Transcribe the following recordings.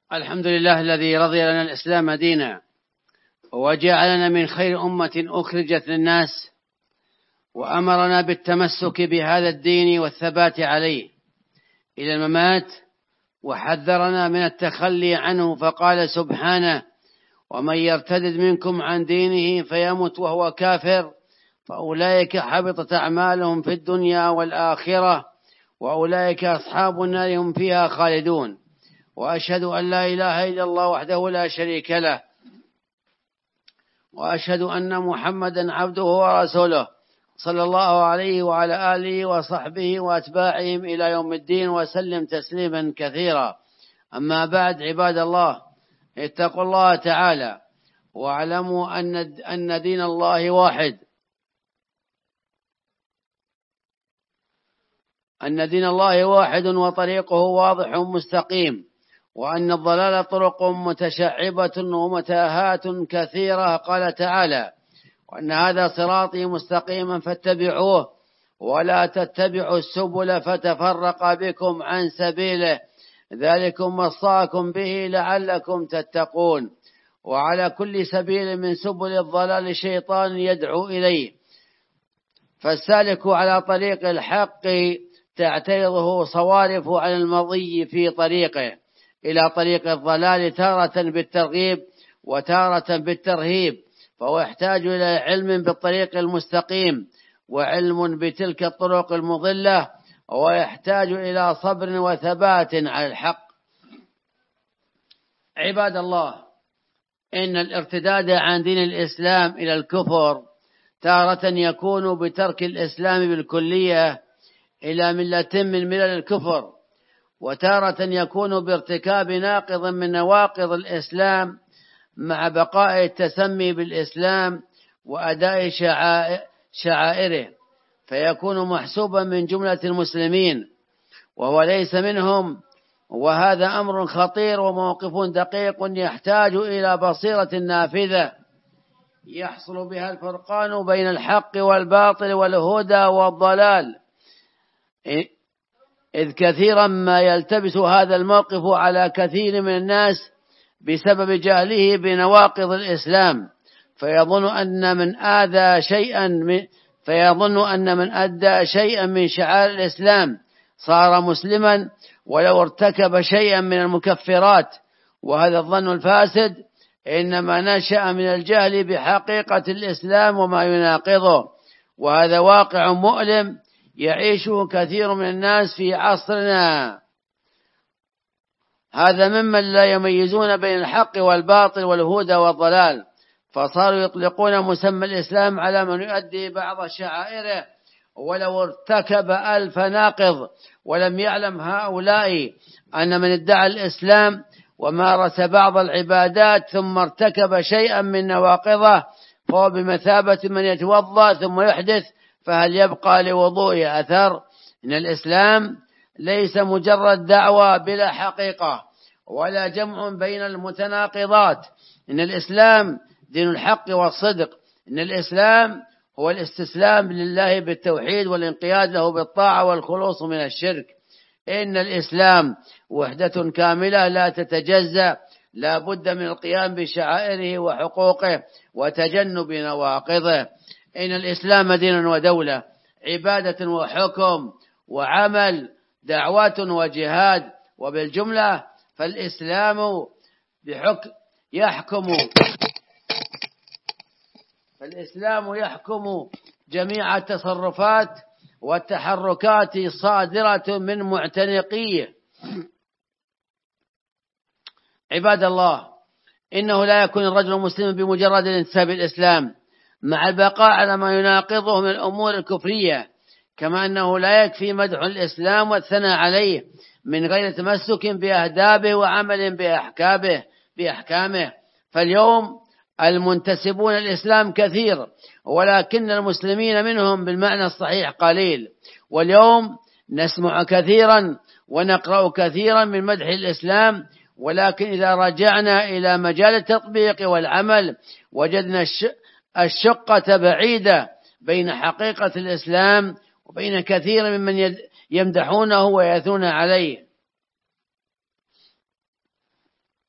الحمد لله الذي رضي لنا الإسلام دينا وجعلنا من خير أمة أخرجت للناس، وأمرنا بالتمسك بهذا الدين والثبات عليه إلى الممات، وحذرنا من التخلي عنه فقال سبحانه: ومن يرتد منكم عن دينه فيمت وهو كافر فأولئك حبطت أعمالهم في الدنيا والآخرة وأولئك أصحاب النار هم فيها خالدون. وأشهد أن لا إله إلا الله وحده لا شريك له، وأشهد أن محمدا عبده ورسوله صلى الله عليه وعلى آله وصحبه وأتباعهم إلى يوم الدين وسلم تسليما كثيرا. أما بعد، عباد الله، اتقوا الله تعالى واعلموا أن دين الله واحد، أن دين الله واحد وطريقه واضح مستقيم، وأن الضلال طرق متشعبة ومتاهات كثيرة. قال تعالى: وأن هذا صراطي مستقيما فاتبعوه ولا تتبعوا السبل فتفرق بكم عن سبيله ذلكم وصاكم به لعلكم تتقون. وعلى كل سبيل من سبل الضلال شيطان يدعو إليه، فالسالك على طريق الحق تعترضه صوارف عن المضي في طريقه إلى طريق الضلال، تارة بالترغيب وتارة بالترهيب، فهو يحتاج إلى علم بالطريق المستقيم وعلم بتلك الطرق المضلة، ويحتاج إلى صبر وثبات على الحق. عباد الله، إن الارتداد عن دين الإسلام إلى الكفر تارة يكون بترك الإسلام بالكلية إلى ملة من ملل الكفر، وتارة يكون بارتكاب ناقض من نواقض الإسلام مع بقاء التسمي بالإسلام وأداء شعائره، فيكون محسوبا من جملة المسلمين وهو ليس منهم. وهذا أمر خطير وموقف دقيق يحتاج إلى بصيرة نافذة يحصل بها الفرقان بين الحق والباطل والهدى والضلال، إذ كثيرا ما يلتبس هذا الموقف على كثير من الناس بسبب جهله بنواقض الإسلام، فيظن أن من أدى شيئا من شعائر الإسلام صار مسلما ولو ارتكب شيئا من المكفرات. وهذا الظن الفاسد إنما نشأ من الجهل بحقيقة الإسلام وما يناقضه، وهذا واقع مؤلم يعيشه كثير من الناس في عصرنا. هذا ممن لا يميزون بين الحق والباطل والهدى والضلال، فصاروا يطلقون مسمى الإسلام على من يؤدي بعض شعائره ولو ارتكب 1000 ناقض، ولم يعلم هؤلاء أن من ادعى الإسلام ومارس بعض العبادات ثم ارتكب شيئا من نواقضه فهو بمثابة من يتوضأ ثم يحدث، فهل يبقى لوضوءه أثر؟ إن الإسلام ليس مجرد دعوة بلا حقيقة ولا جمع بين المتناقضات. إن الإسلام دين الحق والصدق. إن الإسلام هو الاستسلام لله بالتوحيد والانقياد له بالطاعة والخلوص من الشرك. إن الإسلام وحدة كاملة لا تتجزأ، لا بد من القيام بشعائره وحقوقه وتجنب نواقضه. إن الإسلام دين ودولة، عبادة وحكم وعمل، دعوات وجهاد، وبالجملة فالإسلام يحكم جميع التصرفات والتحركات الصادرة من معتنقيه. عباد الله، إنه لا يكون الرجل مسلما بمجرد الانتساب الإسلام مع البقاء على ما يناقضه من الأمور الكفرية، كما أنه لا يكفي مدح الإسلام والثناء عليه من غير تمسك بأهدابه وعمل بأحكامه. فاليوم المنتسبون الإسلام كثير، ولكن المسلمين منهم بالمعنى الصحيح قليل. واليوم نسمع كثيرا ونقرأ كثيرا من مدح الإسلام، ولكن إذا رجعنا إلى مجال التطبيق والعمل وجدنا الشقة بعيدة بين حقيقة الإسلام وبين كثير ممن يمدحونه ويثنون عليه.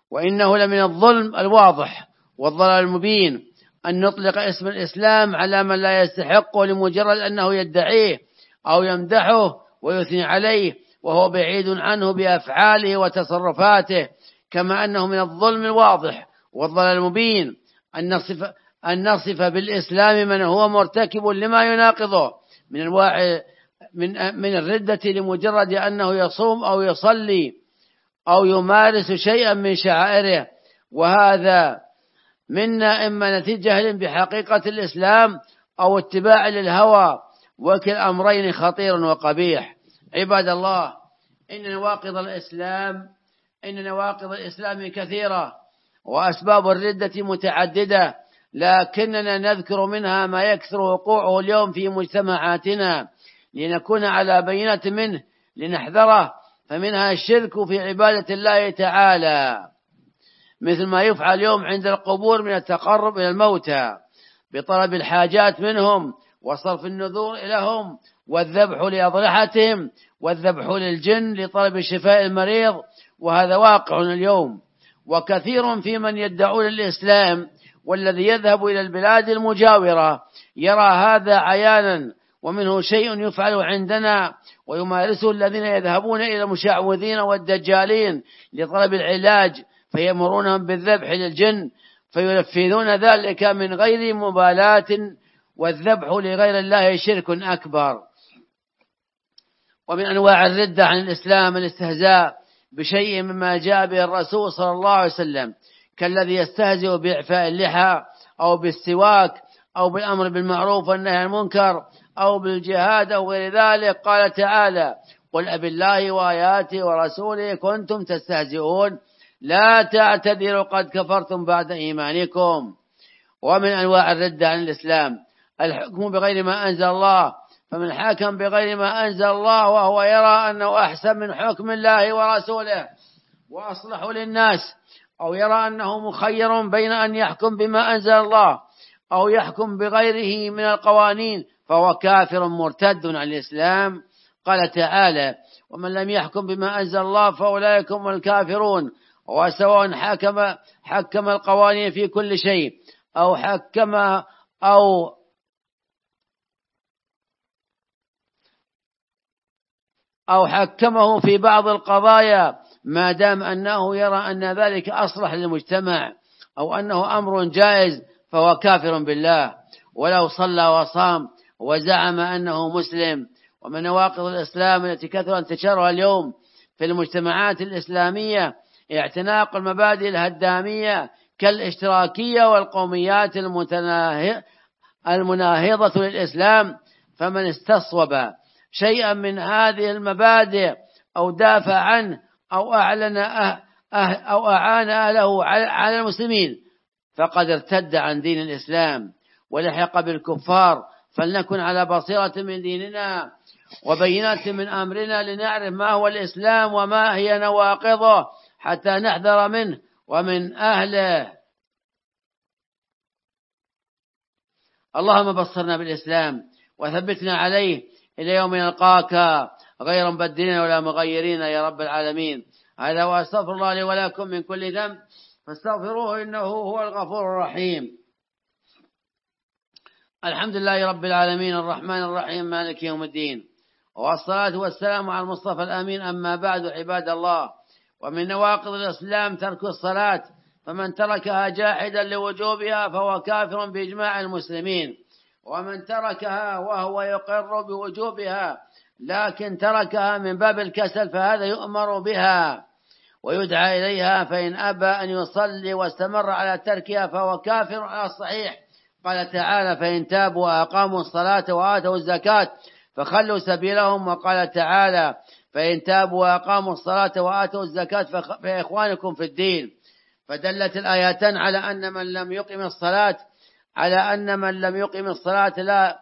وإنه لمن الظلم الواضح والضلال المبين أن نطلق اسم الإسلام على من لا يستحقه لمجرد أنه يدعيه أو يمدحه ويثني عليه وهو بعيد عنه بأفعاله وتصرفاته، كما أنه من الظلم الواضح والضلال المبين أن نصف بالإسلام من هو مرتكب لما يناقضه من أنواع من الردة لمجرد أنه يصوم أو يصلي أو يمارس شيئا من شعائره، وهذا منا إما نتيجة جهل بحقيقة الإسلام أو اتباع للهوى، وكل أمرين خطير وقبيح. عباد الله، إن نواقض الإسلام كثيرة وأسباب الردة متعددة، لكننا نذكر منها ما يكثر وقوعه اليوم في مجتمعاتنا لنكون على بينة منه لنحذره. فمنها الشرك في عبادة الله تعالى، مثل ما يفعل اليوم عند القبور من التقرب إلى الموتى بطلب الحاجات منهم وصرف النذور إليهم والذبح لأضرحتهم والذبح للجن لطلب شفاء المريض، وهذا واقع اليوم. وكثير في من يدعون الإسلام والذي يذهب إلى البلاد المجاورة يرى هذا عيانا، ومنه شيء يفعل عندنا ويمارسه الذين يذهبون إلى المشعوذين والدجالين لطلب العلاج، فيأمرونهم بالذبح للجن فينفذون ذلك من غير مبالاة، والذبح لغير الله شرك أكبر. ومن أنواع الردة عن الإسلام الاستهزاء بشيء مما جاء به الرسول صلى الله عليه وسلم، كالذي يستهزئ بإعفاء اللحى أو بالسواك أو بالأمر بالمعروف والنهي عن المنكر أو بالجهاد أو غير ذلك. قال تعالى: قل أبالله وآياته ورسوله كنتم تستهزئون لا تعتذروا قد كفرتم بعد إيمانكم. ومن أنواع الردة عن الإسلام الحكم بغير ما أنزل الله، فمن حكم بغير ما أنزل الله وهو يرى أنه أحسن من حكم الله ورسوله وأصلح للناس، أو يرى أنه مخير بين أن يحكم بما أنزل الله أو يحكم بغيره من القوانين، فهو كافر مرتد عن الإسلام. قال تعالى: ومن لم يحكم بما أنزل الله فأولئك هم الكافرون. وسواء حكم القوانين في كل شيء أو حكمه في بعض القضايا، ما دام أنه يرى أن ذلك أصلح للمجتمع أو أنه أمر جائز، فهو كافر بالله ولو صلى وصام وزعم أنه مسلم. ومن نواقض الإسلام التي كثر انتشارها اليوم في المجتمعات الإسلامية اعتناق المبادئ الهدامية كالاشتراكية والقوميات المناهضة للإسلام، فمن استصوب شيئا من هذه المبادئ أو دافع عنه أو أعان أهله على المسلمين فقد ارتد عن دين الإسلام ولحق بالكفار. فلنكن على بصيرة من ديننا وبينات من أمرنا لنعرف ما هو الإسلام وما هي نواقضه حتى نحذر منه ومن أهله. اللهم بصرنا بالإسلام وثبتنا عليه إلى يوم نلقاك غير مبدلين ولا مغيرين يا رب العالمين. هذا وأستغفر الله لي ولكم من كل ذنب فاستغفروه إنه هو الغفور الرحيم. الحمد لله رب العالمين الرحمن الرحيم مالك يوم الدين، والصلاة والسلام على المصطفى الأمين. أما بعد، عباد الله، ومن نواقض الإسلام ترك الصلاة، فمن تركها جاحدا لوجوبها فهو كافر بإجماع المسلمين. ومن تركها وهو يقر بوجوبها لكن تركها من باب الكسل فهذا يؤمر بها ويدعى إليها، فإن أبى أن يصلي واستمر على تركها فهو كافر على الصحيح. قال تعالى: فإن تابوا وأقاموا الصلاة وآتوا الزكاة فخلوا سبيلهم. وقال تعالى: فإن تابوا وأقاموا الصلاة وآتوا الزكاة فإخوانكم في الدين. فدلت الآياتان على أن من لم يقم الصلاة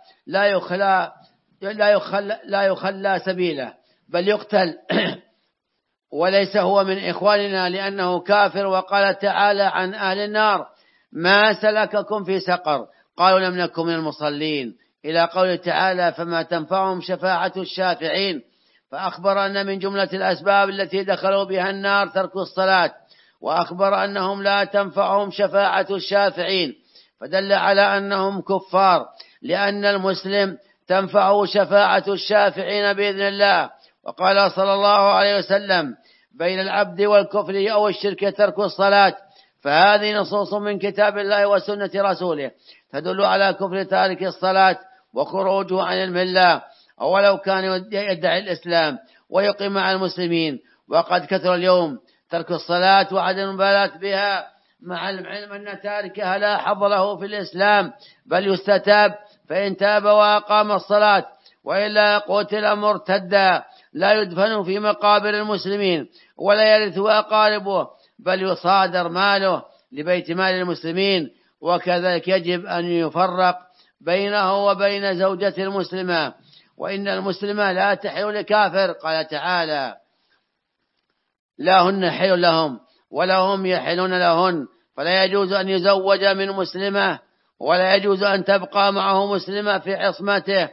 لا يخلى سبيله بل يقتل وليس هو من إخواننا لأنه كافر. وقال تعالى عن أهل النار: ما سلككم في سقر؟ قالوا لم نكن من المصلين، إلى قوله تعالى: فما تنفعهم شفاعة الشافعين. فأخبر أن من جملة الأسباب التي دخلوا بها النار ترك الصلاة، وأخبر أنهم لا تنفعهم شفاعة الشافعين، فدل على أنهم كفار، لأن المسلم تنفعه شفاعة الشافعين بإذن الله. وقال صلى الله عليه وسلم: بين العبد والكفر أو الشرك ترك الصلاة. فهذه نصوص من كتاب الله وسنة رسوله تدل على كفر تارك الصلاة وخروجه عن الملة، ولو كان يدعي الإسلام ويقيم مع المسلمين. وقد كثر اليوم ترك الصلاة وعدم المبالاة بها، مع العلم أن تاركها لا حظ له في الإسلام، بل يستتاب، فإن تاب وأقام الصلاة وإلا قتل مرتدا، لا يدفن في مقابر المسلمين ولا يرث أقاربه، بل يصادر ماله لبيت مال المسلمين. وكذلك يجب أن يفرق بينه وبين زوجته المسلمة، وإن المسلمة لا تحل لكافر. قال تعالى: لا هن حل لهم ولا هم يحلون لهن، فلا يجوز أن يزوج من مسلمة، ولا يجوز أن تبقى معه مسلمة في عصمته،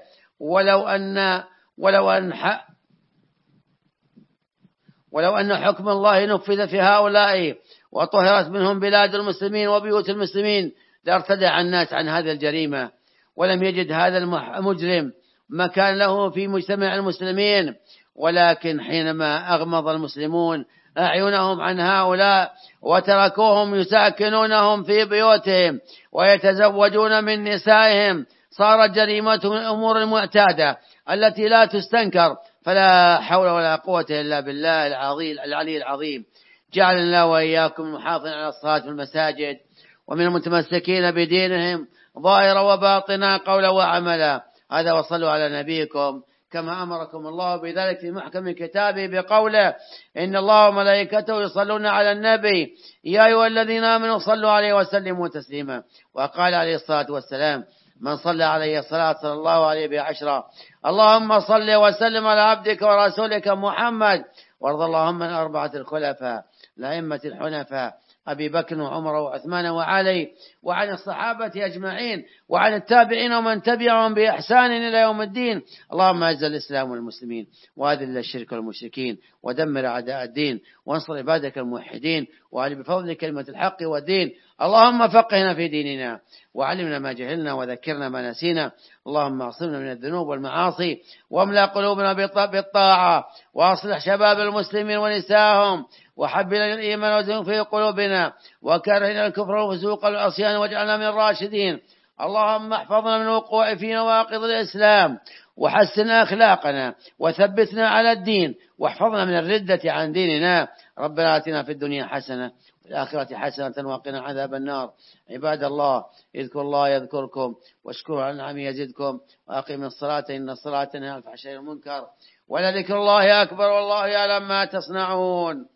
ولو أن حكم الله نفذ في هؤلاء وطهرت منهم بلاد المسلمين وبيوت المسلمين لارتدع الناس عن هذه الجريمة، ولم يجد هذا المجرم مكان له في مجتمع المسلمين. ولكن حينما أغمض المسلمون أعينهم عن هؤلاء وتركوهم يساكنونهم في بيوتهم ويتزوجون من نسائهم، صارت جريمتهم الأمور المعتادة التي لا تستنكر. فلا حول ولا قوة إلا بالله العلي العظيم. جعلنا وإياكم محافظين على الصلاة في المساجد، ومن المتمسكين بدينهم ظاهرا وباطنا قولا وعملا. هذا، وصلوا على نبيكم كما أمركم الله بذلك في محكم كتابه بقوله: إن الله وملائكته يصلون على النبي يا أيها الذين آمنوا صلوا عليه وسلموا تسليما. وقال عليه الصلاة والسلام: من صلى عليه الصلاة صلى الله عليه بها 10. اللهم صل وسلم على عبدك ورسولك محمد، وارض اللهم عن 4 الخلفاء الأئمة الحنفاء أبي بكر وعمر وعثمان وعلي، وعن الصحابة أجمعين، وعن التابعين ومن تبعهم بإحسان إلى يوم الدين. اللهم أعز الإسلام والمسلمين، وأذل الشرك والمشركين، ودمر أعداء الدين، وانصر عبادك الموحدين، وأعل بفضل كلمة الحق والدين. اللهم فقهنا في ديننا، وعلمنا ما جهلنا، وذكرنا ما نسينا. اللهم اعصمنا من الذنوب والمعاصي، واملأ قلوبنا بالطاعة، وأصلح شباب المسلمين ونساءهم، وحبب لنا الإيمان وزين في قلوبنا، وكرهنا الكفر والفسوق والعصيان، واجعلنا من الراشدين. اللهم احفظنا من الوقوع في نواقض الإسلام، وحسن أخلاقنا، وثبتنا على الدين، واحفظنا من الردة عن ديننا. ربنا آتنا في الدنيا حسنة وفي الآخرة حسنة وقنا عذاب النار. عباد الله، اذكروا الله يذكركم، واشكروا على نعمه يزدكم، وأقيموا الصلاة إن الصلاة تنهى عن الفحشاء والمنكر، ولذكر الله أكبر، والله يعلم ما تصنعون.